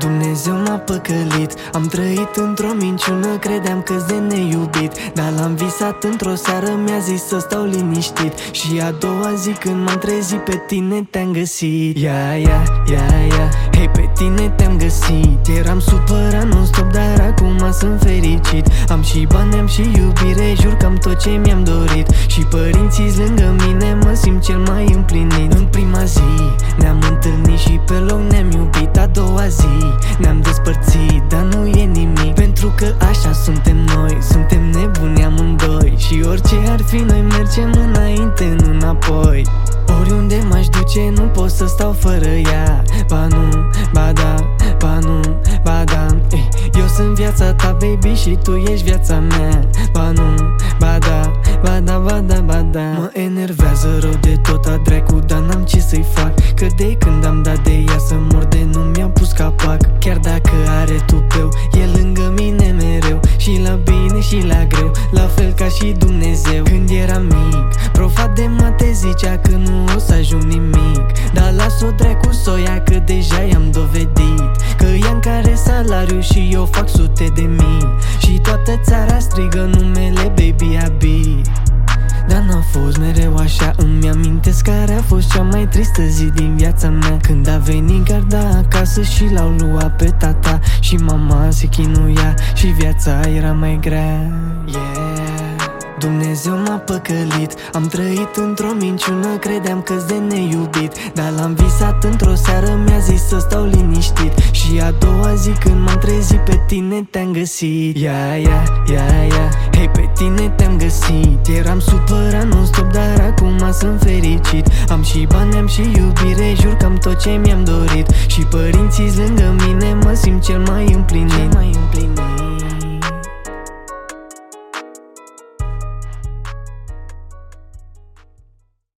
Dumnezeu m-a păcălit. Am trăit într-o minciună, credeam că-s de neiubit, dar l-am visat într-o seară, mi-a zis să stau liniștit. Și a doua zi când m-am trezit, pe tine te-am găsit. Hei, pe tine te-am găsit. Eram supărat non-stop, dar acum sunt fericit. Am și bani, am și iubire, jur că am tot ce mi-am dorit. Și părinții lângă mine, mă simt cel mai împlinit. În prima zi ne-am întâlnit și pe loc ne-am iubit. A doua zi ne-am despărțit, dar nu e nimic, pentru că așa suntem noi, suntem nebuni amândoi. Și orice ar fi, noi mergem înainte, nu înapoi. Oriunde m-aș duce, nu pot să stau fără ea. Ba nu, ba da, ba nu, ba da. Eu sunt viața ta, baby, și tu ești viața mea. Ba nu, ba da, ba da, ba da, ba da. Mă enervează rău de tot a dracu, dar n-am ce să-i fac, că de când am dat de ea să mor de nu mi-am pus capac. Chiar dacă are tupeu, e lângă mine mereu, și la bine și la greu, la fel ca și Dumnezeu. Când eram mic, profa de mate zicea că nu o să ajung nimic, dar las-o dracu s-o ia, că deja i-am dovedit că ea-n care salariu și eu fac sute de mii. Și toată țara strigă numele Baby Abi. Dar n-a fost mereu așa, îmi amintesc care a fost cea mai tristă zi din viața mea, când a venit garda acasă și l-au luat pe tata. Și mama se chinuia și viața era mai grea. Dumnezeu m-a păcălit. Am trăit într-o minciună, credeam că-s de neiubit, dar l-am visat într-o seară, mi-a zis să stau liniștit. Și a doua zi când m-am trezit, pe tine te-am găsit. Hei, pe tine te-am găsit. Eram supărat non-stop, dar acum sunt fericit. Am și bani, am și iubire, jur că am tot ce mi-am dorit. Și părinții lângă mine, mă simt cel mai împlinit.